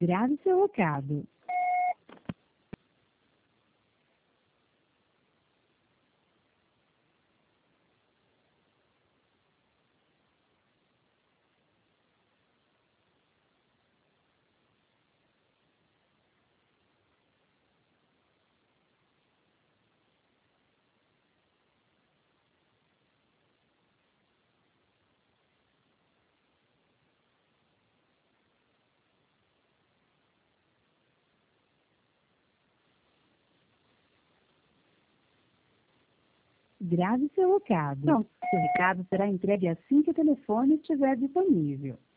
Grave seu recado. Grave seu recado. Pronto. Seu recado será entregue assim que o telefone estiver disponível.